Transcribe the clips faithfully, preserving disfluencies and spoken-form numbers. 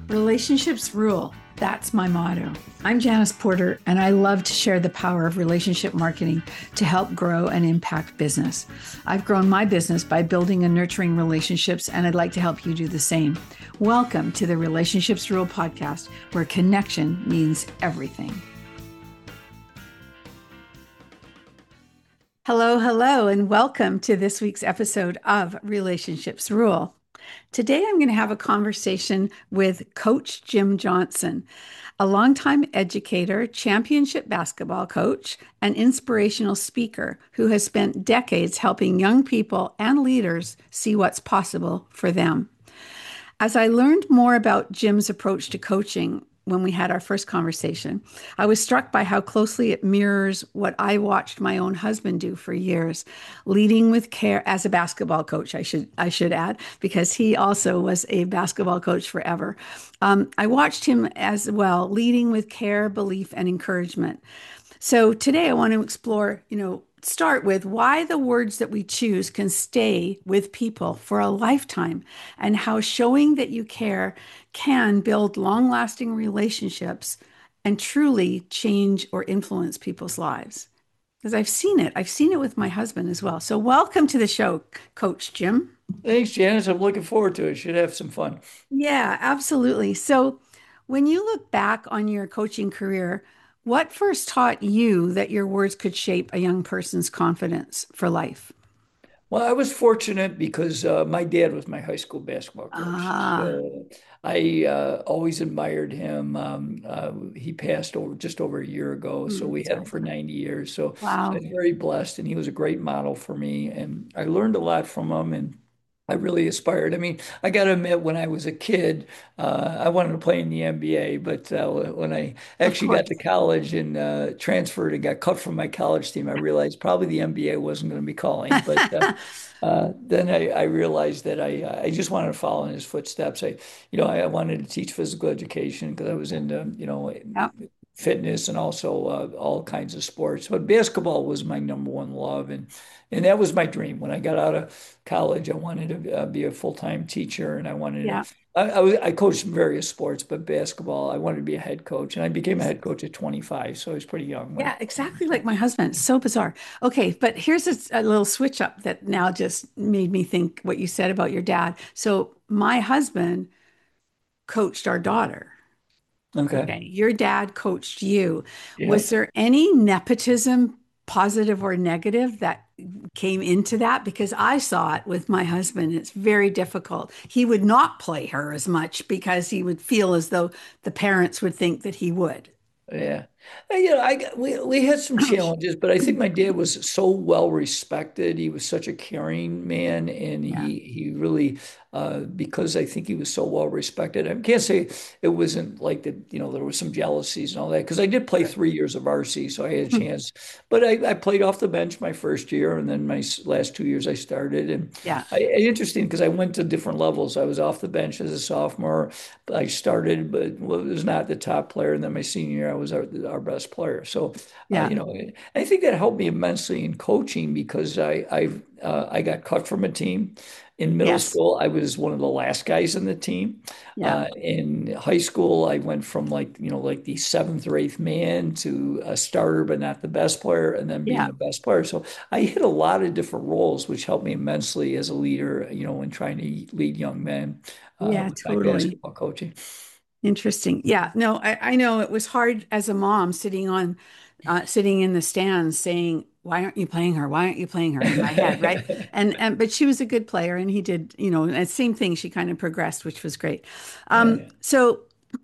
Relationships rule. That's my motto. I'm Janice Porter, and I love to share the power of relationship marketing to help grow and impact business. I've grown my business by building and nurturing relationships, and I'd like to help you do the same. Welcome to the Relationships Rule podcast, where connection means everything. Hello, hello, and welcome to this week's episode of Relationships Rule. Today, I'm going to have a conversation with Coach Jim Johnson, a longtime educator, championship basketball coach, and inspirational speaker who has spent decades helping young people and leaders see what's possible for them. As I learned more about Jim's approach to coaching when we had our first conversation, I was struck by how closely it mirrors what I watched my own husband do for years, leading with care as a basketball coach, I should I should add, because he also was a basketball coach forever. Um, I watched him as well, leading with care, belief, and encouragement. So today I want to explore, you know, start with why the words that we choose can stay with people for a lifetime and how showing that you care can build long-lasting relationships and truly change or influence people's lives. Because I've seen it. I've seen it with my husband as well. So welcome to the show, Coach Jim. Thanks, Janice. I'm looking forward to it. Should have some fun. Yeah, absolutely. So when you look back on your coaching career, what first taught you that your words could shape a young person's confidence for life? Well, I was fortunate because uh, my dad was my high school basketball coach. Ah, So I uh, always admired him. Um, uh, he passed over just over a year ago, so mm, we had him sorry. for ninety years. So I Wow. was very blessed, and he was a great model for me. And I learned a lot from him, and I really aspired. I mean, I got to admit, when I was a kid, uh, I wanted to play in the N B A, but uh, when I Of actually got to course. college and uh, transferred and got cut from my college team, I realized probably the N B A wasn't going to be calling. But uh, uh, then I, I realized that I I just wanted to follow in his footsteps. I, you know, I wanted to teach physical education because I was into, you know, Yep. fitness and also uh, all kinds of sports. But basketball was my number one love, and and that was my dream. When I got out of college, I wanted to uh, be a full-time teacher, and I wanted Yeah. to. I, I was I coached various sports, but basketball, I wanted to be a head coach, and I became a head coach at twenty-five, so I was pretty young when. Yeah, exactly like my husband. It's so bizarre. Okay, but here's a, a little switch up that now just made me think what you said about your dad. So my husband coached our daughter. Okay. Okay, your dad coached you. Was Yep. there any nepotism, positive or negative, that came into that? Because I saw it with my husband. It's very difficult. He would not play her as much because he would feel as though the parents would think that he would. Yeah. Uh, You know, I got- we we had some challenges, but I think my dad was so well respected. He was such a caring man, and Yeah. he he really uh, because I think he was so well respected. I can't say it wasn't like that. You know, there was some jealousies and all that because I did play three years of varsity, so I had a chance. But I, I played off the bench my first year, and then my s- last two years I started. And Yeah. I, I- interesting because I went to different levels. I was off the bench as a sophomore. I started, but was not the top player. And then my senior year, I was our, our best player. So, uh, Yeah. you know, I think that helped me immensely in coaching because I I uh, I got cut from a team. In middle Yes. school, I was one of the last guys in the team. Yeah. Uh, in high school, I went from like, you know, like the seventh or eighth man to a starter, but not the best player, and then being Yeah. the best player. So I hit a lot of different roles, which helped me immensely as a leader, you know, in trying to lead young men uh, Yeah, with my totally. basketball coaching. Interesting. Yeah, no, I, I know it was hard as a mom sitting on, uh, sitting in the stands saying, "Why aren't you playing her? Why aren't you playing her?" In my head, right? And and but she was a good player, and he did, you know, and same thing. She kind of progressed, which was great. Um, Yeah. so,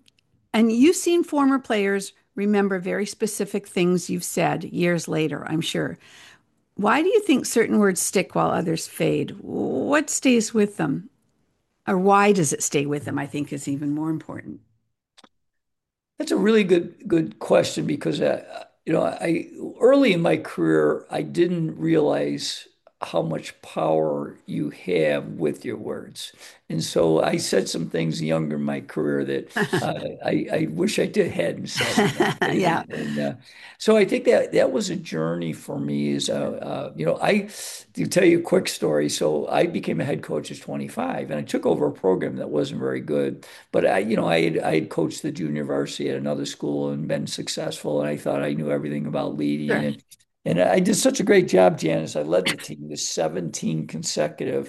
and you've seen former players remember very specific things you've said years later, I'm sure. Why do you think certain words stick while others fade? What stays with them, or why does it stay with them? I think is even more important. That's a really good good question because uh, you know I early in my career I didn't realize how much power you have with your words. And so I said some things younger in my career that uh, I, I wish I did hadn't said, you know. Yeah, And, and uh, so I think that that was a journey for me. Is uh, uh, you know, I to tell you a quick story. So I became a head coach at twenty-five, and I took over a program that wasn't very good. But I, you know, I had I had coached the junior varsity at another school and been successful, and I thought I knew everything about leading sure. and. And I did such a great job, Janice. I led the team to seventeen consecutive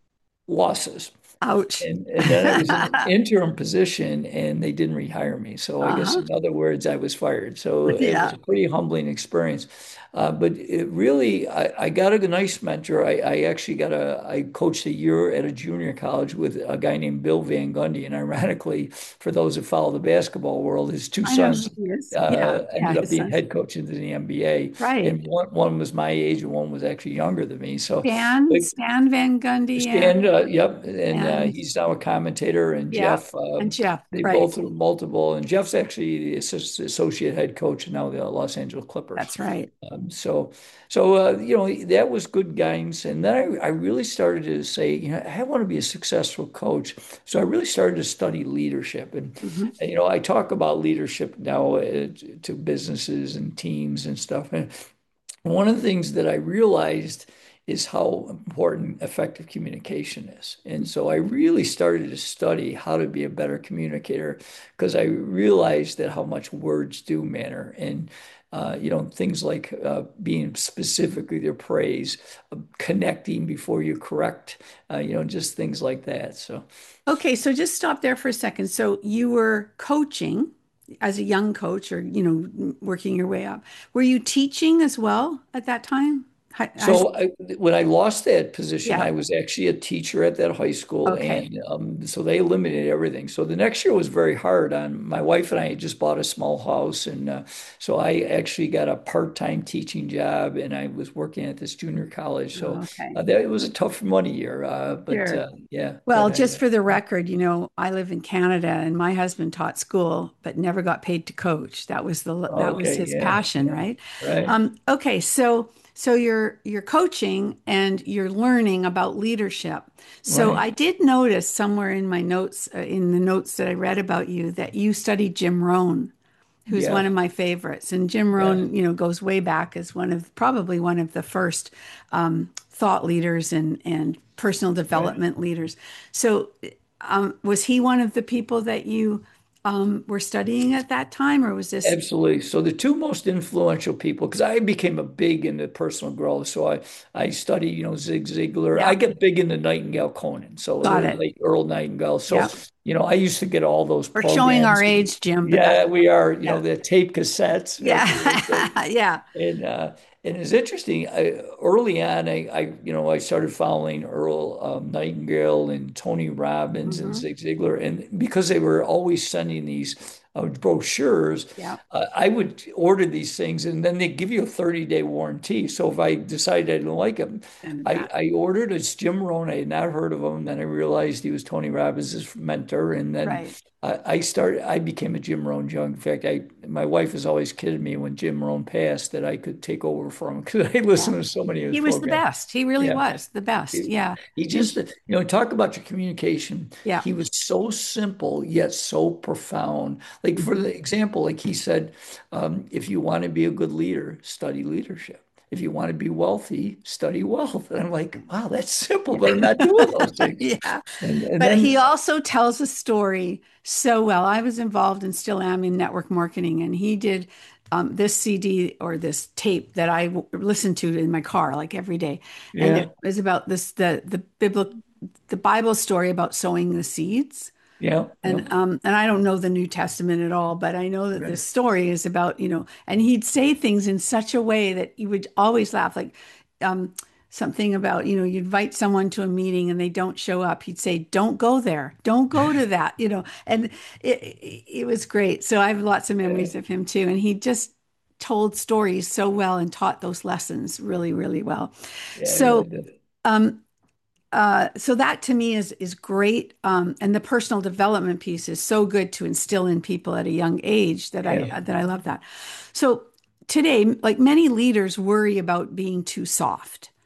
losses. Ouch. And and then I was in an interim position and they didn't rehire me. So I guess Uh-huh. in other words, I was fired. So it was Yeah. a pretty humbling experience. Uh, but it really, I, I got a nice mentor. I, I actually got a, I coached a year at a junior college with a guy named Bill Van Gundy. And ironically, for those who follow the basketball world, his two I know sons who he is. Yeah. uh, Yeah. ended up His being son's head coaches in the N B A. right. And one, one was my age and one was actually younger than me. So, Stan, but Stan Van Gundy Stan, and uh, yep, and uh, and he's now a commentator, and yeah. Jeff, uh, And Jeff, they right. both are multiple, and Jeff's actually the assist- associate head coach now the Los Angeles Clippers. That's right. Um, so, so uh, you know that was good guidance, and then I, I really started to say, you know, I want to be a successful coach. So I really started to study leadership, and, Hmm. and you know, I talk about leadership now uh, to businesses and teams and stuff, and one of the things that I realized is how important effective communication is. And so I really started to study how to be a better communicator because I realized that how much words do matter. And uh, you know, things like uh, being specific with your praise, uh, connecting before you correct, uh, you know, just things like that. So, Okay, so just stop there for a second. So you were coaching as a young coach or, you know, working your way up. Were you teaching as well at that time? Hi- As, So I, when I lost that position, yeah. I was actually a teacher at that high school, Okay. and um, so they eliminated everything. So the next year was very hard on my wife and I had just bought a small house, and uh, so I actually got a part-time teaching job, and I was working at this junior college. So Okay. uh, that it was a tough money year, uh, but Sure. uh, yeah, but Well, I, just for the record, you know, I live in Canada and my husband taught school but never got paid to coach. That was the that was okay, his yeah, passion, yeah, right? right, Um, okay, so so you're you're coaching and you're learning about leadership. So right, I did notice somewhere in my notes, uh, in the notes that I read about you, that you studied Jim Rohn, who's one yeah, of my favorites. And Jim yeah, Rohn, you know, goes way back as one of probably one of the first um, thought leaders and and personal right. development leaders. So, um, was he one of the people that you um, were studying at that time, or was this? Absolutely. So the two most influential people, because I became a big into personal growth. So I I studied, you know, Zig Ziglar. I Yeah, get big into Nightingale Conan. So got the it. late Earl Nightingale. So, Yeah, you know, I used to get all those we're showing our programs. age, Jim, but that's Yeah, we are, you know, yeah, the tape cassettes back in those days. yeah, yeah. And uh, and it's interesting. I, early on, I, I you know I started following Earl um, Nightingale and Tony Robbins and Hmm. Zig Ziglar, and because they were always sending these uh, brochures, Yeah, uh, I would order these things, and then they give you a thirty day warranty. So if I decided I didn't like them, and I, back. I ordered a Jim Rohn. I had not heard of him. And then I realized he was Tony Robbins' mentor, and then Right. I, I started. I became a Jim Rohn junk. In fact, I my wife has always kidded me when Jim Rohn passed that I could take over for him because I Yeah. listened to so many of his He was the programs. best. He really Yeah, was the best. he, Yeah. he And just, you know, talk about your communication. yeah. He was so simple yet so profound. Like for Mhm. the example, like he said, um, if you want to be a good leader, study leadership. If you want to be wealthy, study wealth. And I'm like, wow, that's simple, but I'm not doing those things. Yeah. And and But he then also tells a story so well. I was involved and still am in network marketing, and he did um, this C D or this tape that I w- listened to in my car like every day, and yeah, it was about this the the biblical the Bible story about sowing the seeds. yeah, yeah, And um and I don't know the New Testament at all, but I know that this right. story is about, you know, and he'd say things in such a way that you would always laugh, like um something about, you know, you invite someone to a meeting and they don't show up. He'd say, "Don't go there. Don't go to that," you know. And it it, it was great. So I have lots of Yeah, memories of him too. And he just told stories so well and taught those lessons really, really well. yeah, I really So did. um uh, so that to me is is great, um, and the personal development piece is so good to instill in people at a young age that I Yeah, that I love that. So today, like many leaders worry about being too soft.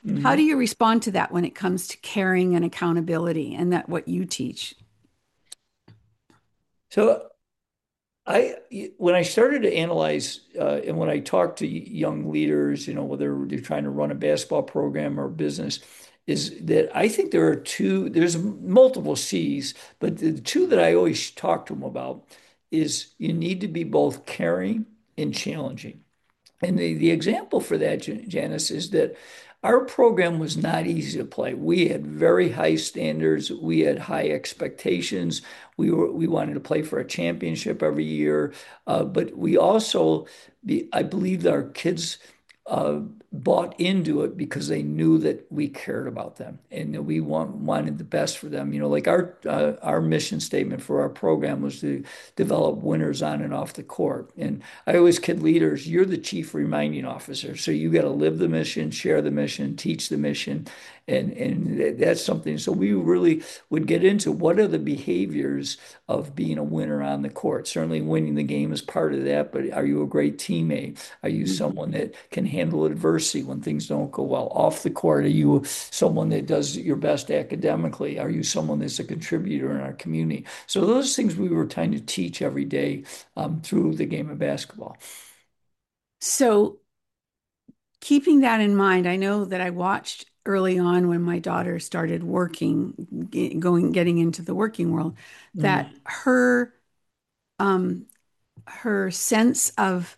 How do Mhm. you respond to that when it comes to caring and accountability and that what you teach? So I, when I started to analyze, uh, and when I talk to young leaders, you know, whether they're trying to run a basketball program or business, is that I think there are two, there's multiple C's, but the two that I always talk to them about is you need to be both caring and challenging. And the, the example for that, Janice, is that our program was not easy to play. We had very high standards. We had high expectations. We were we wanted to play for a championship every year, uh, but we also, the, I believe, that our kids uh, bought into it because they knew that we cared about them and that we want, wanted the best for them. You know, like our uh, our mission statement for our program was to develop winners on and off the court. And I always kid leaders, you're the chief reminding officer. So you got to live the mission, share the mission, teach the mission. And, and that's something. So we really would get into what are the behaviors of being a winner on the court. Certainly winning the game is part of that, but are you a great teammate? Are you someone that can handle adversity when things don't go well? Off the court, are you someone that does your best academically? Are you someone that's a contributor in our community? So those things we were trying to teach every day um, through the game of basketball. So, keeping that in mind, I know that I watched early on when my daughter started working, g- going, getting into the working world, that Mm, her um, her sense of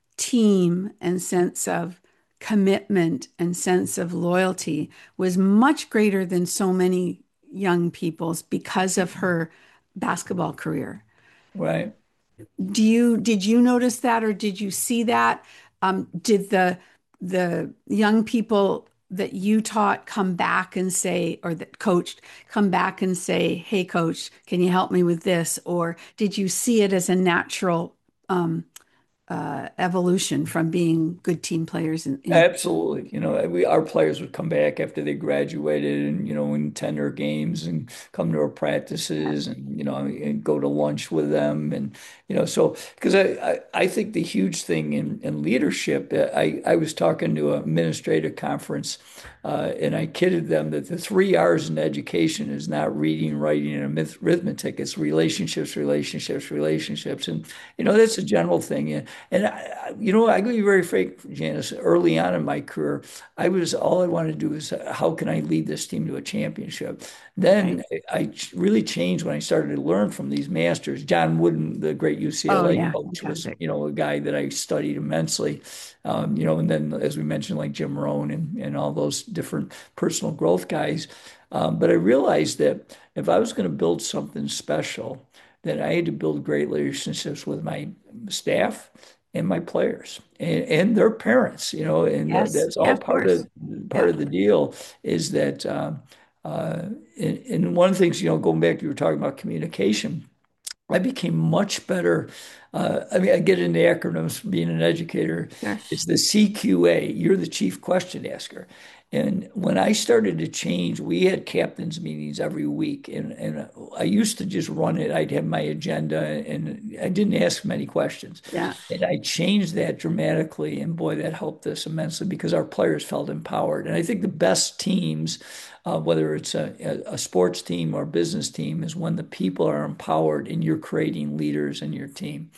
team and sense of commitment and sense of loyalty was much greater than so many young people's because of her basketball career. right. Do you did you notice that or did you see that? Um, did the the young people that you taught come back and say, or that coached, come back and say, "Hey, coach, can you help me with this?" Or did you see it as a natural um, uh, evolution from being good team players in, in Absolutely. You know, we our players would come back after they graduated and, you know, and attend our games and come to our practices and, you know, and go to lunch with them. And, you know, so because I, I, I think the huge thing in, in leadership, uh, I, I was talking to a administrative conference uh, and I kidded them that the three R's in education is not reading, writing, and arithmetic. It's relationships, relationships, relationships. And, you know, that's a general thing. And, and I, you know, I can be very frank, Janice, early on in my career, I was all I wanted to do is uh, how can I lead this team to a championship? right? Then I really changed when I started to learn from these masters. John Wooden, the great Oh U C L A yeah, coach, was, fantastic. you know, a guy that I studied immensely. Um, you know, and then as we mentioned, like Jim Rohn and, and all those different personal growth guys. Um, but I realized that if I was going to build something special, that I had to build great relationships with my staff and my players and, and their parents, you know, and that, Yes, that's yeah, all of part of course. part Yeah. of the deal is that um, uh, and, and one of the things, you know, going back, you were talking about communication. I became much better. Uh, I mean, I get into acronyms from being an educator. Sure. It's the C Q A. You're the chief question asker. And when I started to change, we had captains meetings every week, and, and I used to just run it. I'd have my agenda, and I didn't ask many questions. Yeah. And I changed that dramatically, and boy, that helped us immensely because our players felt empowered. And I think the best teams, uh, whether it's a, a sports team or a business team, is when the people are empowered and you're creating leaders in your team.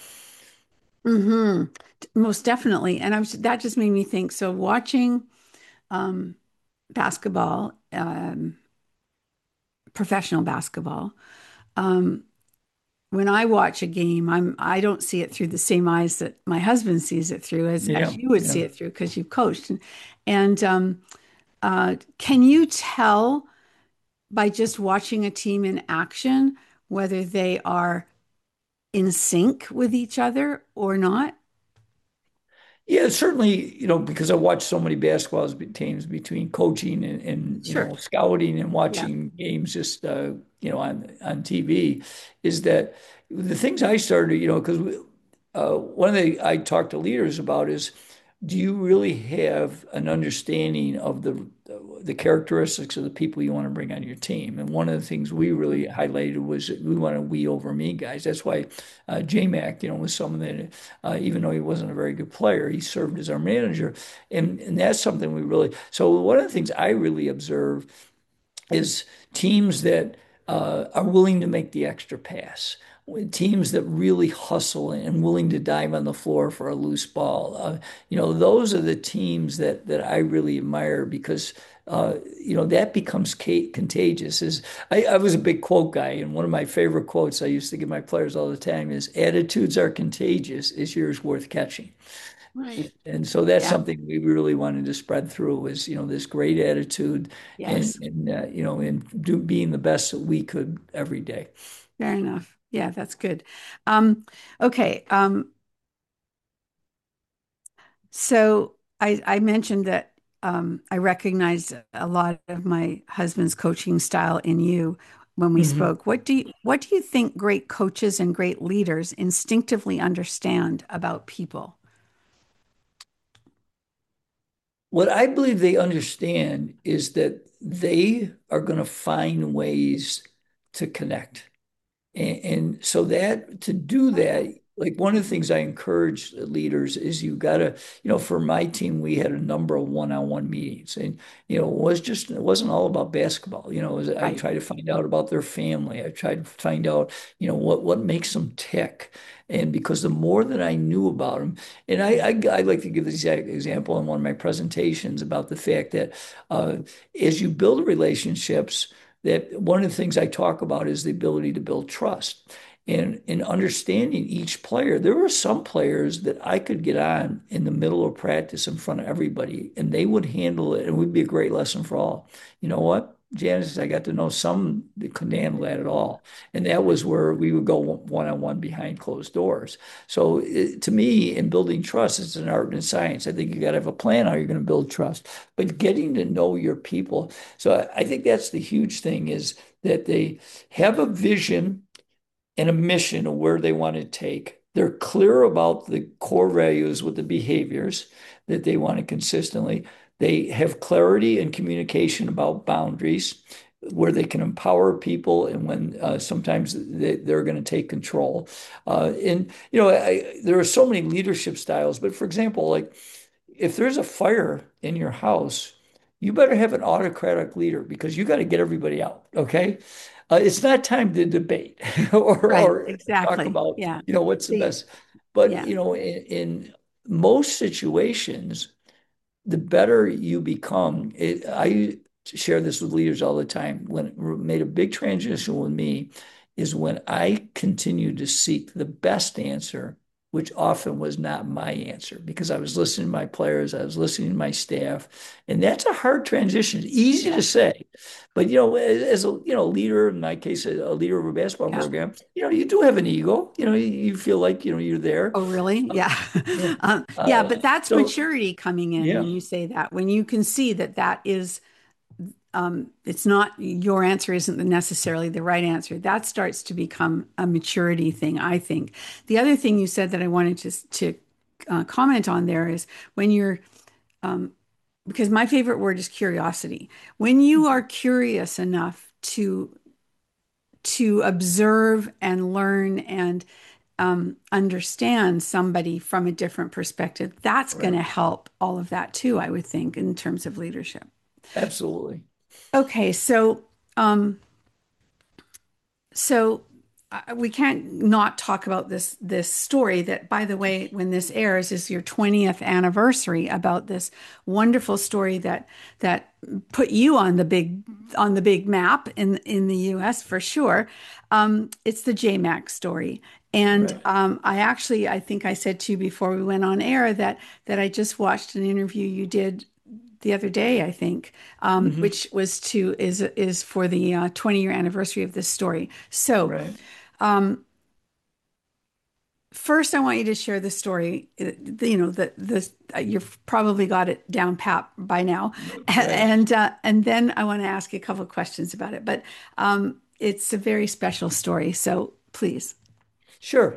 Hmm. Most definitely. And I was that just made me think. So watching um, basketball, um, professional basketball, um, when I watch a game, I'm I don't see it through the same eyes that my husband sees it through as Yeah, as you would yeah. see it through because you've coached. And, and um, uh, can you tell by just watching a team in action whether they are in sync with each other or not? Yeah, certainly, you know, because I watched so many basketball teams between coaching and, and you Sure. know, scouting and Yeah. watching games just uh, you know, on on T V, is that the things I started, you know, because uh, one of the I talk to leaders about is, do you really have an understanding of the the characteristics of the people you want to bring on your team. And one of the things we really highlighted was that we want to we over me guys. That's why uh, J-Mac, you know, was someone that, uh, even though he wasn't a very good player, he served as our manager. And, and that's something we really, so one of the things I really observe is teams that uh, are willing to make the extra pass. Teams that really hustle and willing to dive on the floor for a loose ball. Uh, you know, those are the teams that that I really admire because uh, you know that becomes contagious. Is I, I was a big quote guy, and one of my favorite quotes I used to give my players all the time is "Attitudes are contagious. Is yours worth catching?" Right. And so that's Yeah. something we really wanted to spread through was, you know, this great attitude and, Yes. and uh, you know, and do, being the best that we could every day. Fair enough. Yeah, that's good. Um, okay. Um, so I, I mentioned that um, I recognized a lot of my husband's coaching style in you when we Mhm. spoke. What do you, what do you think great coaches and great leaders instinctively understand about people? What I believe they understand is that they are going to find ways to connect. And, and so that to do that, like one of the things I encourage leaders is you gotta, you know, for my team, we had a number of one-on-one meetings, and you know, it was just it wasn't all about basketball. You know, it was, I Right. tried to find out about their family. I tried to find out, you know, what what makes them tick. And because the more that I knew about them, and I, I, I like to give this exact example in one of my presentations about the fact that uh, as you build relationships, that one of the things I talk about is the ability to build trust. And in understanding each player, there were some players that I could get on in the middle of practice in front of everybody, and they would handle it, and it would be a great lesson for all. You know what, Janice, I got to know some that couldn't handle that at all. And that was where we would go one on one behind closed doors. So it, to me, in building trust, it's an art and a science. I think you got to have a plan how you're going to build trust, but getting to know your people. So I, I think that's the huge thing is that they have a vision and a mission of where they want to take. They're clear about the core values with the behaviors that they want to consistently. They have clarity and communication about boundaries where they can empower people and when uh, sometimes they, they're going to take control. Uh, and, you know, I, there are so many leadership styles, but for example, like if there's a fire in your house, you better have an autocratic leader because you got to get everybody out. Okay. Uh, it's not time to debate or, Right. or talk Exactly. about, Yeah. you know, what's the The, best. But, yeah. you know, in, in most situations, the better you become. It, I share this with leaders all the time. When it made a big transition with me is when I continued to seek the best answer, which often was not my answer because I was listening to my players, I was listening to my staff, and that's a hard transition. Easy to Yeah. say, but you know, as a you know leader, in my case, a leader of a basketball Yeah. program, you know, you do have an ego. You know, you, you feel like you know you're there. Oh, really? Uh, Yeah. yeah. Um, yeah, Uh, but that's so maturity coming in yeah, when you say that. When you can see that that is, um, it's not your answer isn't the necessarily the right answer. That starts to become a maturity thing, I think. The other thing you said that I wanted to to uh, comment on there is when you're, um, because my favorite word is curiosity. When you are curious enough to to observe and learn and um, understand somebody from a different perspective, that's going right. to help all of that too, I would think, in terms of leadership. Absolutely. Okay, so um, so uh, we can't not talk about this this story that, by the way, when this airs, is your twentieth anniversary about this wonderful story that that put you on the big on the big map in in the U S for sure. Um, it's the J MAC story. And Right. um, I actually, I think I said to you before we went on air that that I just watched an interview you did the other day, I think, um, Hmm. which was to is is for the uh, twenty year anniversary of this story. So Right. first, I want you to share the story. uh, You know, the the uh, you've probably got it down pat by now, Right. and uh, and then I want to ask you a couple of questions about it. But um, it's a very special story, so please. Sure.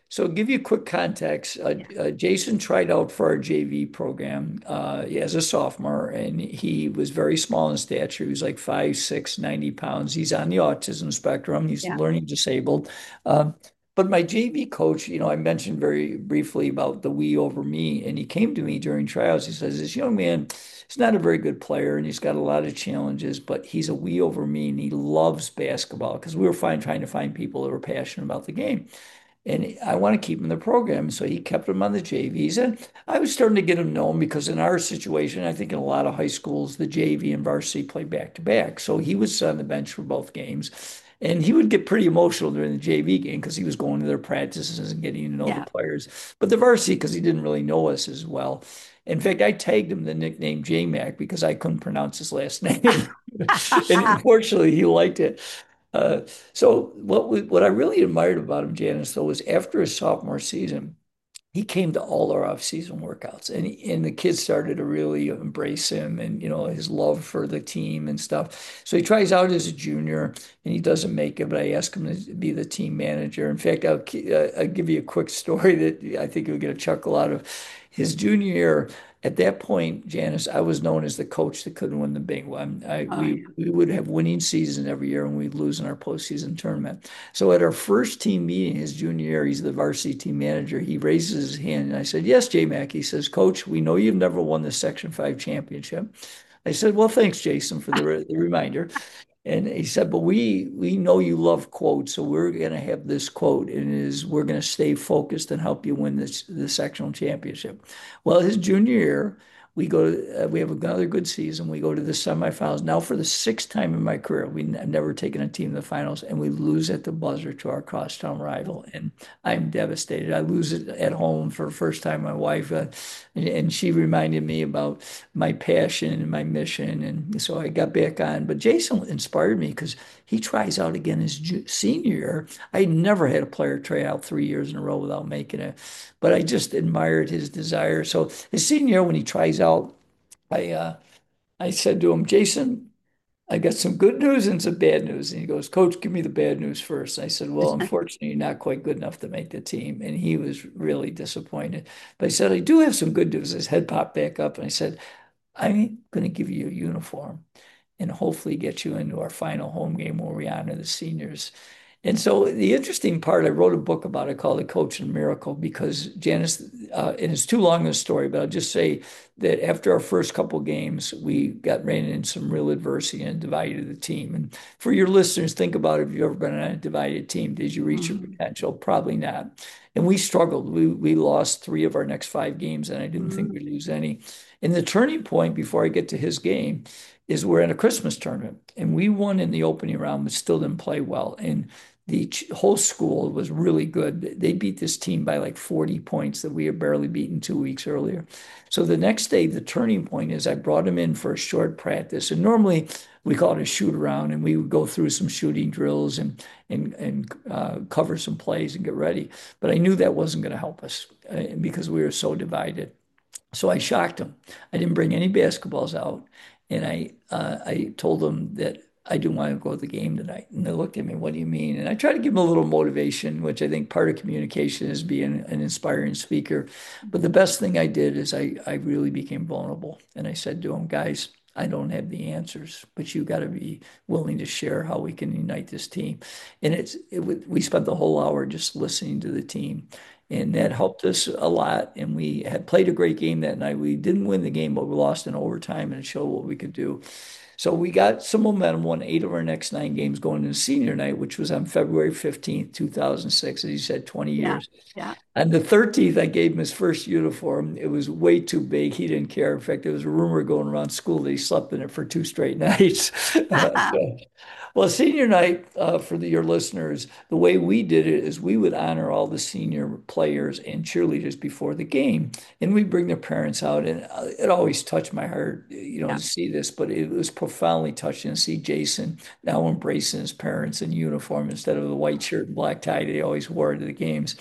So, give you a quick context. Uh, Yeah. uh, Jason tried out for our J V program uh, as a sophomore, and he was very small in stature. He was like five, six, ninety pounds. He's on the autism spectrum. He's Yeah. learning disabled. Um, but my J V coach, you know, I mentioned very briefly about the we over me, and he came to me during tryouts. He says, "This young man, he's not a very good player, and he's got a lot of challenges, but he's a we over me, and he loves basketball." Because we were fine trying to find people that were passionate about the game. And I want to keep him in the program. So he kept him on the J Vs. And I was starting to get him known because in our situation, I think in a lot of high schools, the J V and varsity play back to back. So he was on the bench for both games. And he would get pretty emotional during the J V game because he was going to their practices and getting to know the Yeah. players. But the varsity, because he didn't really know us as well. In fact, I tagged him the nickname J Mac because I couldn't pronounce his last name. And unfortunately, he liked it. Uh, so what we, what I really admired about him, Janice, though, was after his sophomore season, he came to all our off-season workouts, and he, and the kids started to really embrace him, and you know his love for the team and stuff. So he tries out as a junior, and he doesn't make it. But I asked him to be the team manager. In fact, I'll, uh, I'll give you a quick story that I think you'll get a chuckle out of. His junior year, at that point, Janice, I was known as the coach that couldn't win the big one. I, Oh, we yeah. we would have winning season every year, and we'd lose in our postseason tournament. So at our first team meeting, his junior year, he's the varsity team manager. He raises his hand, and I said, "Yes, J Mac." He says, "Coach, we know you've never won the Section Five championship." I said, "Well, thanks, Jason, for the, re the reminder." And he said, "But we we know you love quotes, so we're going to have this quote, and it is we're going to stay focused and help you win this the sectional championship." Well, his junior year, we go to, uh, we have another good season. We go to the semifinals. Now, for the sixth time in my career, we have never taken a team to the finals, and we lose at the buzzer to our crosstown rival. And I'm devastated. I lose it at home for the first time. My wife, uh, and, and she reminded me about my passion and my mission. And so I got back on. But Jason inspired me because he tries out again his ju- senior year. I never had a player try out three years in a row without making it, but I just admired his desire. So his senior year, when he tries out, I uh, I said to him, "Jason, I got some good news and some bad news." And he goes, "Coach, give me the bad news first." I said, "Well, unfortunately, you're not quite good enough to make the team." And he was really disappointed. But I said, "I do have some good news." His head popped back up and I said, "I'm going to give you a uniform and hopefully get you into our final home game where we honor the seniors." And so the interesting part, I wrote a book about it called The Coaching Miracle because Janice, uh, and it's too long a story, but I'll just say that after our first couple games, we got ran into some real adversity and divided the team. And for your listeners, think about if you've ever been on a divided team. Did you reach your Mhm. potential? Probably not. And we struggled. We we lost three of our next five games, and I didn't think Mhm. we'd lose any. And the turning point before I get to his game is we're in a Christmas tournament, and we won in the opening round, but still didn't play well. And the whole school was really good. They beat this team by like forty points that we had barely beaten two weeks earlier. So the next day, the turning point is I brought him in for a short practice. And normally we call it a shoot around, and we would go through some shooting drills and and and uh, cover some plays and get ready. But I knew that wasn't going to help us uh, because we were so divided. So I shocked him. I didn't bring any basketballs out, and I uh, I told them that I didn't want to go to the game tonight. And they looked at me, "What do you mean?" And I tried to give them a little motivation, which I think part of communication is being an inspiring speaker. But the best thing I did is I I really became vulnerable, and I said to them, "Guys, I don't have the answers, but you got to be willing to share how we can unite this team." And it's it, we spent the whole hour just listening to the team. And that helped us a lot. And we had played a great game that night. We didn't win the game, but we lost in overtime and it showed what we could do. So we got some momentum, won eight of our next nine games going into senior night, which was on February fifteenth, two thousand six, as you said, twenty Yeah. years. Yeah. On the thirteenth, I gave him his first uniform. It was way too big. He didn't care. In fact, there was a rumor going around school that he slept in it for two straight nights. Uh, so well, senior night, uh, for the, your listeners, the way we did it is we would honor all the senior players and cheerleaders before the game, and we bring their parents out. And uh, it always touched my heart, you know, Yeah. to see this, but it was profoundly touching to see Jason now embracing his parents in uniform instead of the white shirt and black tie they always wore to the games.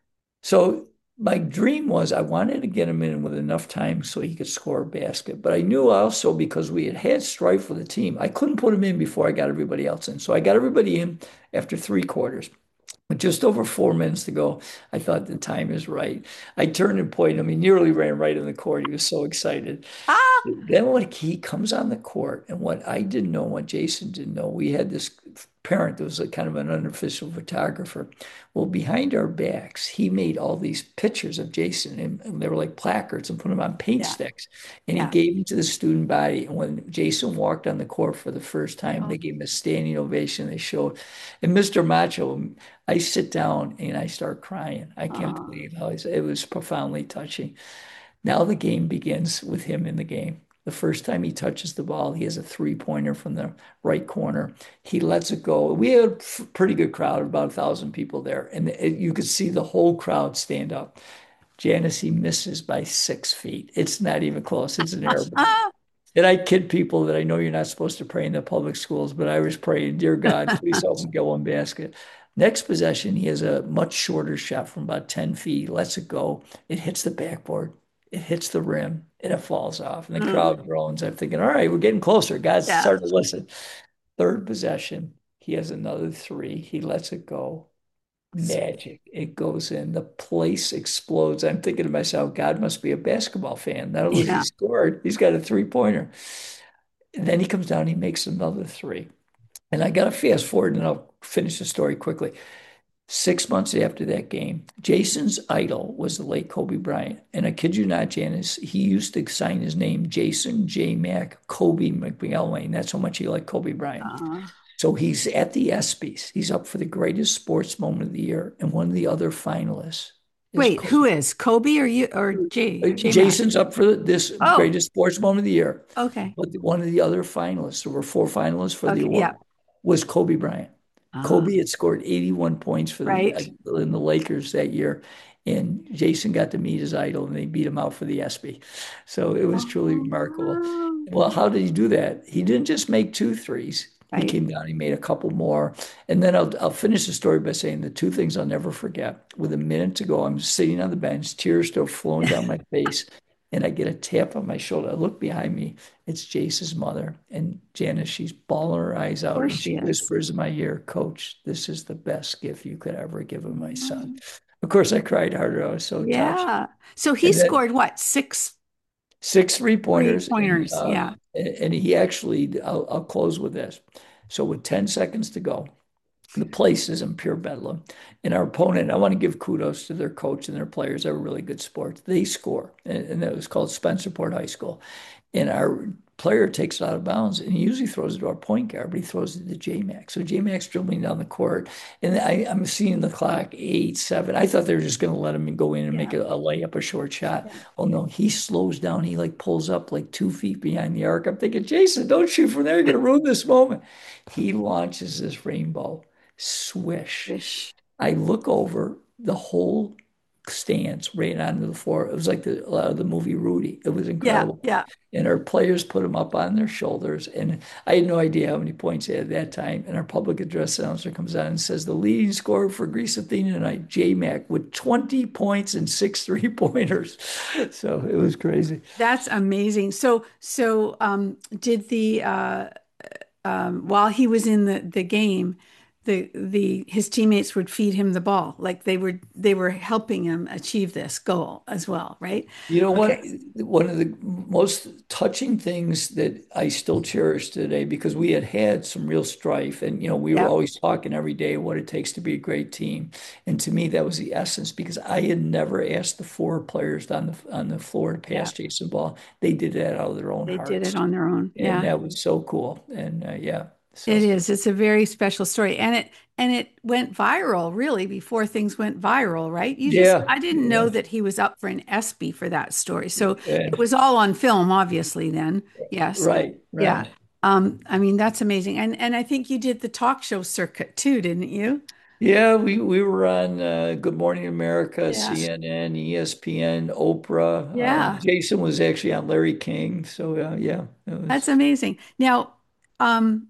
So my dream was I wanted to get him in with enough time so he could score a basket. But I knew also because we had had strife with the team, I couldn't put him in before I got everybody else in. So I got everybody in after three quarters. Just over four minutes to go. I thought the time is right. I turned and pointed him. He nearly ran right in the court. He was so excited. Ah, Then when he comes on the court, and what I didn't know, what Jason didn't know, we had this parent that was a kind of an unofficial photographer. Well, behind our backs, he made all these pictures of Jason, and, and they were like placards and put them on paint yeah, sticks. And he yeah. gave them to the student body. And when Jason walked on the court for the first time, Oh, they gave him a standing ovation. They showed, and mister Macho, I sit down and I start crying. I can't oh, believe how it was profoundly touching. Now the game begins with him in the game. The first time he touches the ball, he has a three-pointer from the right corner. He lets it go. We had a pretty good crowd, about a thousand people there, and it, you could see the whole crowd stand up. Janice, he misses by six feet. It's not even close. It's an error. ah, And I kid people that I know you're not supposed to pray in the public schools, but I was praying, dear God, please help me get one basket. Next possession, he has a much shorter shot from about ten feet, lets it go. It hits the backboard, it hits the rim, and it falls off. And the mm, crowd groans. I'm thinking, all right, we're getting closer. God's yeah. starting to listen. Third possession, he has another three. He lets it go. Magic. It goes in. The place explodes. I'm thinking to myself, God must be a basketball fan. Not only has he Yeah. scored, he's got a three-pointer. And then he comes down, he makes another three. And I got to fast forward and I'll finish the story quickly. Six months after that game, Jason's idol was the late Kobe Bryant. And I kid you not, Janice, he used to sign his name Jason J. Mack Kobe McElwain. That's how much he liked Kobe Bryant. Uh, So he's at the ESPYs. He's up for the greatest sports moment of the year. And one of the other finalists is wait, Kobe. who is Kobe or you or J Uh, J Mac? Jason's up for this Oh, greatest sports moment of the year. okay. But one of the other finalists, there were four finalists for the Okay. award, Yeah. was Kobe Bryant. Uh, Kobe had scored eighty-one points for the right. uh, in the Lakers that year, and Jason got to meet his idol, and they beat him out for the ESPY. So it was truly remarkable. Oh, Well, how did he do that? He didn't just make two threes. He right. came down, he made a couple more. And then I'll, I'll finish the story by saying the two things I'll never forget. With a minute to go, I'm sitting on the bench, tears still flowing down my face, and I get a tap on my shoulder. I look behind me. It's Jace's mother. And Janice, she's bawling her eyes Of out, course and she she is. whispers in my ear, Coach, this is the best gift you could ever give him, my son. Of course, I cried harder. I was so touched. Yeah. So he And then scored what? Six six three three pointers, and pointers. uh, Yeah. and he actually, I'll, I'll close with this. So with ten seconds to go, the place is in pure bedlam. And our opponent, I want to give kudos to their coach and their players. They're really good sports. They score, and, and that was called Spencerport High School. And our player takes it out of bounds, and he usually throws it to our point guard, but he throws it to J-Mac. So J-Mac's dribbling down the court, and I, I'm seeing the clock eight, seven. I thought they were just going to let him go in and make Yeah. a, a layup, a short shot. Yeah. Oh no, he slows down. He like pulls up like two feet behind the arc. I'm thinking, Jason, don't shoot from there. You're going to ruin this moment. He launches this rainbow. Swish. Wish. I look over the whole stands right onto the floor. It was like the, uh, the movie Rudy. It was Yeah. incredible. Yeah. And our players put them up on their shoulders. And I had no idea how many points they had at that time. And our public address announcer comes on and says, the leading scorer for Greece Athena tonight, J-Mac, with twenty points and six three-pointers. So it was crazy. That's amazing. So so um did the uh um while he was in the the game, the the his teammates would feed him the ball. Like they were they were helping him achieve this goal as well, right? You know what? Okay. One of the most touching things that I still cherish today, because we had had some real strife, and you know, we were Yeah. always talking every day what it takes to be a great team. And to me, that was the essence, because I had never asked the four players on the on the floor to Yeah. pass Jason Ball. They did that out of their own They did it hearts, on their own. and Yeah. that was so cool. And uh, yeah, so It is. It's a very special story. And it and it went viral really before things went viral, right? You just yeah, I didn't yeah, know that he was up for an ESPY for that story. So it and was all on film, obviously, then. Yes. right, Yeah. right. Um, I mean, that's amazing. And and I think you did the talk show circuit too, didn't you? Yeah, we we were on uh, Good Morning America, Yeah. C N N, E S P N, Oprah. Uh, Yeah. Jason was actually on Larry King. So uh, yeah, it That's was. amazing. Now, um,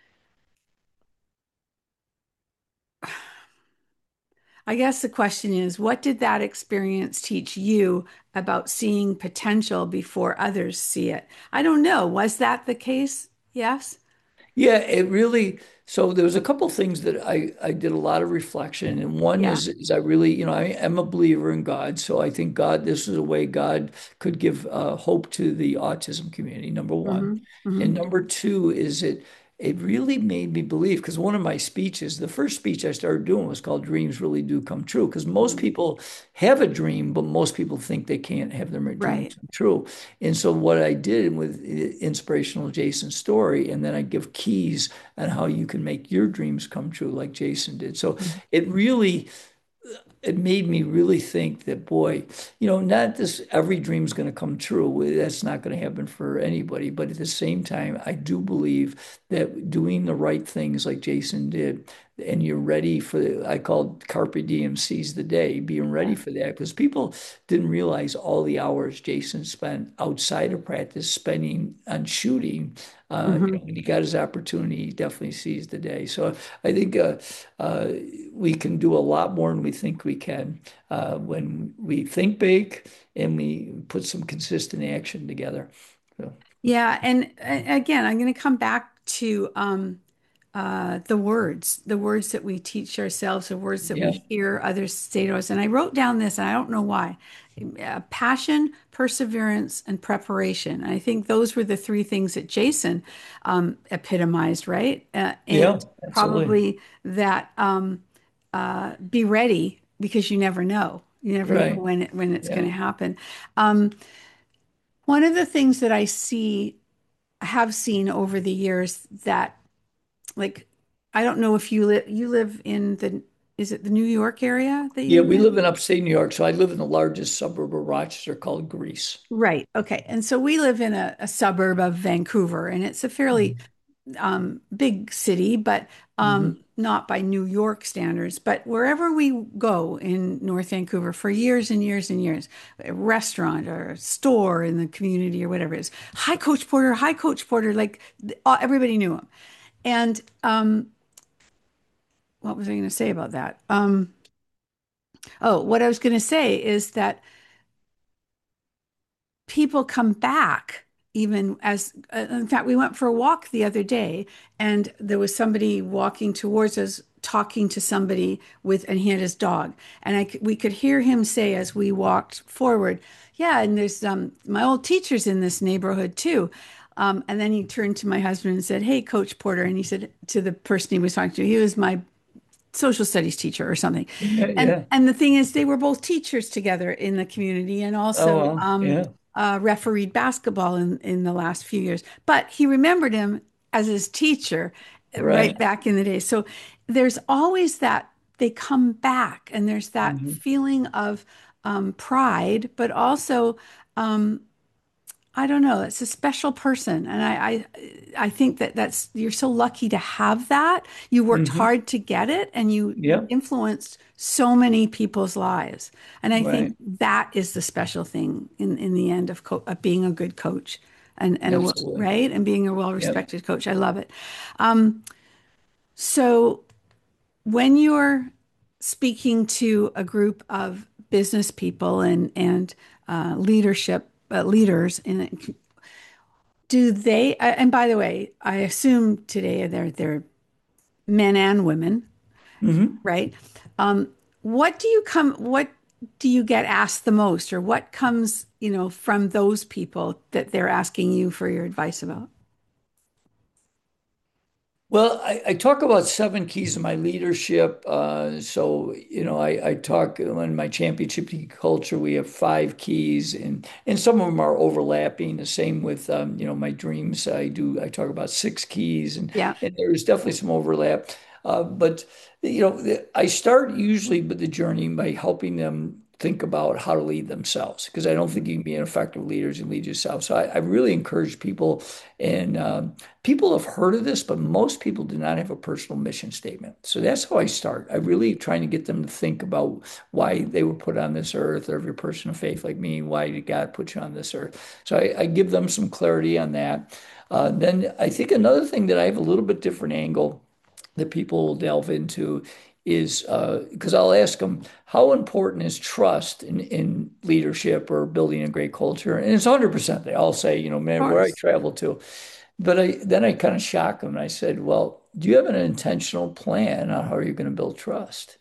I guess the question is, what did that experience teach you about seeing potential before others see it? I don't know. Was that the case? Yes. Yeah, it really. So there was a couple things that I I did a lot of reflection, and one Yeah. is is I really, you know, I am a believer in God, so I think God, this is a way God could give uh, hope to the autism community. Number one, Hmm. Hmm. and number two is it it really made me believe because one of my speeches, the first speech I started doing was called "Dreams Really Do Come True," because most Hmm. people have a dream, but most people think they can't have their dreams Right. come true. And so what I did with inspirational Jason's story, and then I give keys on how you can make your dreams come true, like Jason did. So Mhm. it really it made me really think that, boy, you know, not this every dream's going to come true. That's not going to happen for anybody. But at the same time, I do believe that doing the right things like Jason did, and you're ready for the, I called Carpe Diem, seize the day, being ready Yeah. for that. Because people didn't realize all the hours Jason spent outside of practice spending on shooting. Uh, you know, Hmm. when he got his opportunity, he definitely seized the day. So I think uh, uh, we can do a lot more than we think we can uh, when we think big and we put some consistent action together. So, Yeah. And uh, again, I'm going to come back to um, uh, the words, the words that we teach ourselves, the words that yeah, we hear others say to us. And I wrote down this, and I don't know why. Uh, passion, perseverance, and preparation. I think those were the three things that Jason um, epitomized, right? Uh, yeah, and absolutely. probably that um, uh, be ready because you never know. You never know Right. when it, when it's going Yeah. to happen. Um, one of the things that I see, have seen over the years that like I don't know if you live you live in the is it the New York area that Yeah, you live we in? live in upstate New York, so I live in the largest suburb of Rochester called Greece. Right. Okay. And so we live in a, a suburb of Vancouver, and it's a fairly Mhm. um, big city, but um, Mhm. not by New York standards. But wherever we go in North Vancouver for years and years and years, a restaurant or a store in the community or whatever it is, hi, Coach Porter, hi, Coach Porter, like uh, everybody knew him. And um, what was I going to say about that? Um, Oh, what I was going to say is that people come back even as, uh, in fact, we went for a walk the other day and there was somebody walking towards us talking to somebody with, and he had his dog. And I, c- we could hear him say as we walked forward, yeah, and there's um, my old teacher's in this neighborhood too. Um, and then he turned to my husband and said, hey, Coach Porter. And he said to the person he was talking to, he was my social studies teacher or something. Yeah, And yeah. and the thing is, they were both teachers together in the community and Oh, also well, um, yeah. uh, refereed basketball in in the last few years. But he remembered him as his teacher right Right. back in the day. So there's always that they come back, and there's that Mhm. feeling of um, pride, but also um, I don't know. It's a special person, and I, I, I think that that's you're so lucky to have that. You worked Mhm. hard to get it, and you Yep. influenced so many people's lives. And I think Right. that is the special thing in in the end of, co of being a good coach, and and a, w- Absolutely. right, and being a Yep. well-respected coach. I love it. Um, so when you're speaking to a group of business people and and uh, leadership uh, leaders in do they, uh, and by the way, I assume today they're they're men and women, Mhm. right? Um, what do you come, what do you get asked the most, or what comes, you know, from those people that they're asking you for your advice about? Well, I, I talk about seven keys of my leadership. Uh, so, you know, I, I talk in my championship team culture, we have five keys and, and some of them are overlapping. The same with, um, you know, my dreams. I do, I talk about six keys and, Yeah. and there's definitely some overlap. Uh, but, you know, I start usually with the journey by helping them think about how to lead themselves because I don't think you can be an effective leader as you lead yourself. So I, I really encourage people and, um, people have heard of this, but most people do not have a personal mission statement. So that's how I start. I really trying to get them to think about why they were put on this earth, or if you're a person of faith like me, why did God put you on this earth? So I, I give them some clarity on that. Uh, then I think another thing that I have a little bit different angle that people will delve into is uh, because I'll ask them, how important is trust in, in leadership or building a great culture? And it's one hundred percent. They all say, you know, Of man, where I course. travel to, but I then I kind of shocked him and I said, well, do you have an intentional plan on how you're going to build trust?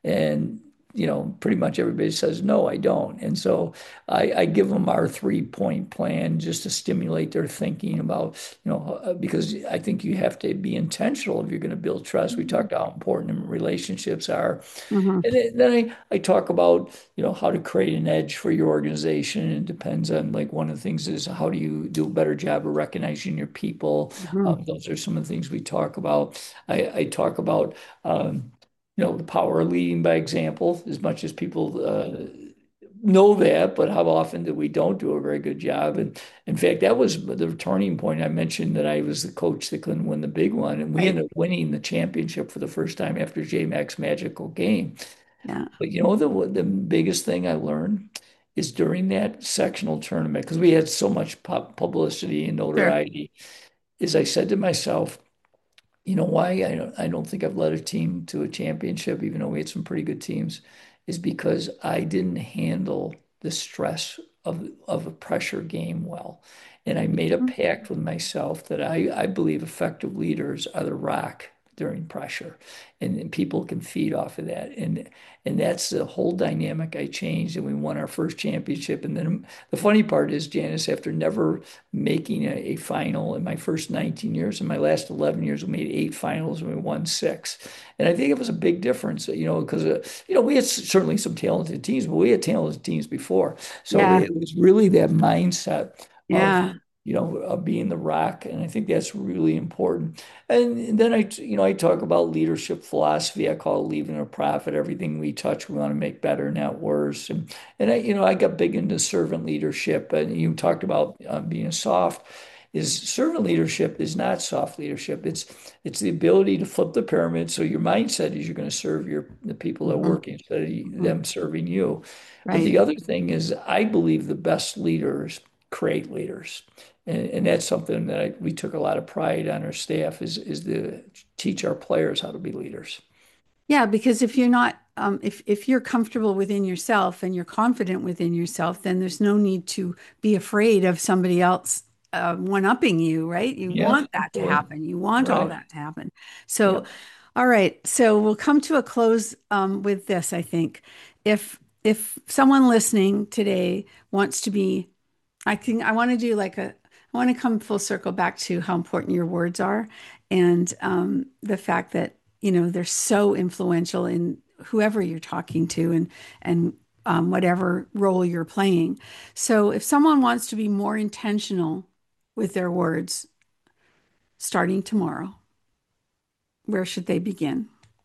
And you know, pretty much everybody says, no, I don't. And so I, I give them our three point plan just to stimulate their thinking about, you know, uh, because I think you have to be intentional if you're going to build trust. We talked about how important relationships are. Hmm. And then then I, I talk about, you know, how to create an edge for your organization. It depends on like one of the things is how do you do a better job of recognizing your people? Hmm. Um, those are some of the things we talk about. I, I talk about, um, you know, the power of leading by example, as much as people uh, know that, but how often that we don't do a very good job. And in fact, that was the turning point. I mentioned that I was the coach that couldn't win the big one, and we Right. ended up winning the championship for the first time after J MAC's magical game. Yeah. But you know, the the biggest thing I learned is during that sectional tournament, because we had so much pub publicity and Sure. notoriety, is I said to myself, you know why I don't, I don't think I've led a team to a championship, even though we had some pretty good teams, is because I didn't handle the stress of of a pressure game well. And I made a Mhm. pact with myself that I, I believe effective leaders are the rock during pressure. And, and people can feed off of that. And and that's the whole dynamic I changed. And we won our first championship. And then the funny part is, Janice, after never making a, a final in my first nineteen years. In my last eleven years, we made eight finals and we won six. And I think it was a big difference, you know, because, uh, you know, we had certainly some talented teams, but we had talented teams before. So Yeah. it was really that mindset of, Yeah. you know, of being the rock. And I think that's really important. And then I, you know, I talk about leadership philosophy. I call it leaving a profit. Everything we touch, we want to make better, not worse. And and I, you know, I got big into servant leadership. And you talked about uh, being soft. Is servant leadership is not soft leadership. It's it's the ability to flip the pyramid. So your mindset is you're going to serve your the people that are Hmm. working instead of Hmm. them serving you. But Right. the other thing is, I believe the best leaders create leaders. And, and that's something that I, we took a lot of pride on our staff is is to teach our players how to be leaders. Yeah, because if you're not, um, if if you're comfortable within yourself and you're confident within yourself, then there's no need to be afraid of somebody else uh, one-upping you, right? You Yeah, want that to absolutely. happen. You want all Right. that to happen. So, Yep. all right. So we'll come to a close um, with this, I think. If if someone listening today wants to be I think I want to do like a, I want to come full circle back to how important your words are and um, the fact that, you know, they're so influential in whoever you're talking to and, and um, whatever role you're playing. So if someone wants to be more intentional with their words starting tomorrow, where should they begin?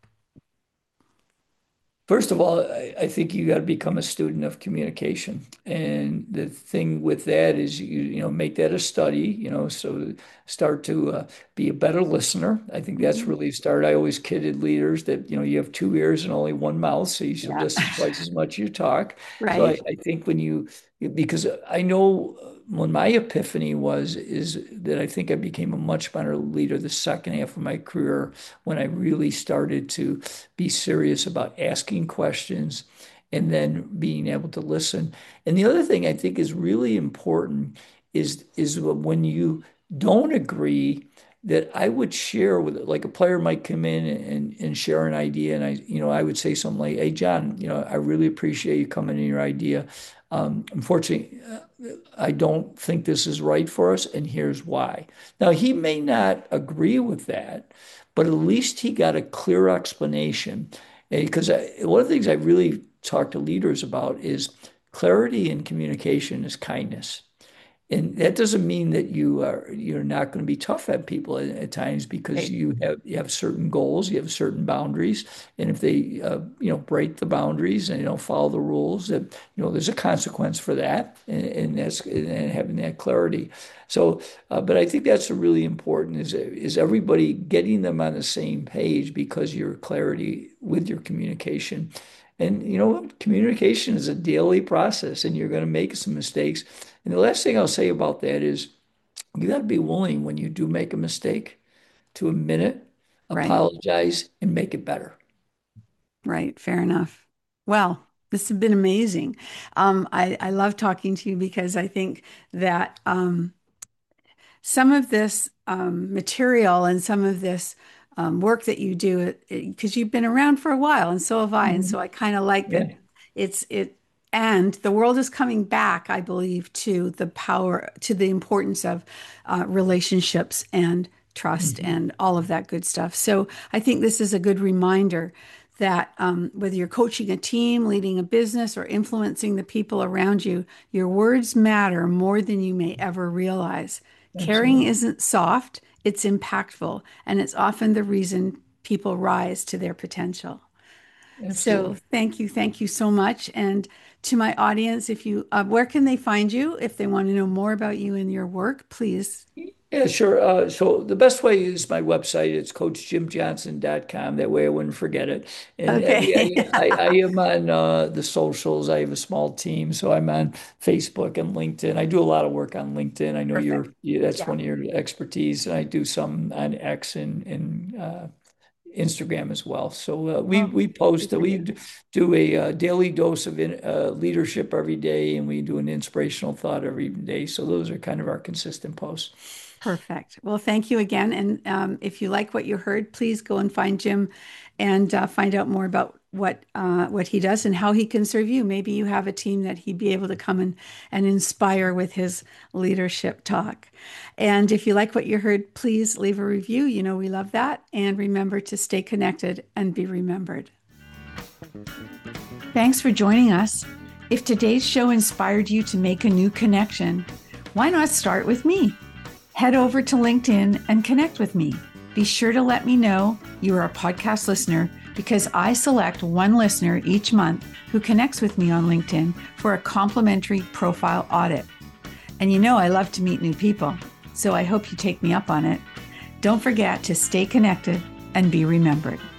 First of all, I, I think you got to become a student of communication. And the thing with that is you, you know, make that a study, you know, so start to uh, be a better listener. I think that's Mhm. really start. I always kidded leaders that, you know, you have two ears and only one mouth, so you should Yeah. listen twice as much as you talk. So I, Right. I think when you, because I know uh, when my epiphany was, is that I think I became a much better leader the second half of my career when I really started to be serious about asking questions and then being able to listen. And the other thing I think is really important is is when you don't agree that I would share with like a player might come in and, and share an idea and I you know I would say something like, hey John, you know I really appreciate you coming in your idea. Um, unfortunately, uh, I don't think this is right for us, and here's why. Now, he may not agree with that, but at least he got a clear explanation. Because one of the things I really talk to leaders about is clarity in communication is kindness. And that doesn't mean that you are you're not going to be tough at people at, at times because Right. you have you have certain goals, you have certain boundaries, and if they uh, you know break the boundaries and they don't follow the rules, that you know there's a consequence for that, and, and that's and having that clarity. So, uh, but I think that's really important is is everybody getting them on the same page because your clarity with your communication. And you know what? Communication is a daily process, and you're going to make some mistakes. And the last thing I'll say about that is you got to be willing when you do make a mistake to admit it, Right. apologize, and make it better. Right. Fair enough. Well, this has been amazing. Um, I, I love talking to you because I think that um, some of this um, material and some of this um, work that you do, because you've been around for a while, and so have I. And Mhm. so I kind of like that Yeah, it's it, and the world is coming back, I believe, to the power, to the importance of uh, relationships and trust mhm. and all of that good stuff. So I think this is a good reminder that um, whether you're coaching a team, leading a business, or influencing the people around you, your words matter more than you may ever realize. Caring Absolutely. isn't soft, it's impactful, and it's often the reason people rise to their potential. So Absolutely. thank you, thank you so much. And to my audience, if you, uh, where can they find you if they want to know more about you and your work, please? Yeah, sure. Uh, so the best way is my website. It's coach jim johnson dot com. That way I wouldn't forget it. And uh, Okay. yeah, I, I am on uh, the socials. I have a small team, so I'm on Facebook and LinkedIn. I do a lot of work on LinkedIn. I know you're, Perfect. you, that's Yeah, one of your expertise. And I do some on X and, and uh, Instagram as well. So uh, we well, we good post, for we you. d- do a uh, daily dose of in, uh, leadership every day, and we do an inspirational thought every day. So those are kind of our consistent posts. Perfect. Well, thank you again. And um, if you like what you heard, please go and find Jim and uh, find out more about what uh, what he does and how he can serve you. Maybe you have a team that he'd be able to come and, and inspire with his leadership talk. And if you like what you heard, please leave a review. You know, we love that. And remember to stay connected and be remembered. Thanks for joining us. If today's show inspired you to make a new connection, why not start with me? Head over to LinkedIn and connect with me. Be sure to let me know you are a podcast listener because I select one listener each month who connects with me on LinkedIn for a complimentary profile audit. And you know I love to meet new people, so I hope you take me up on it. Don't forget to stay connected and be remembered.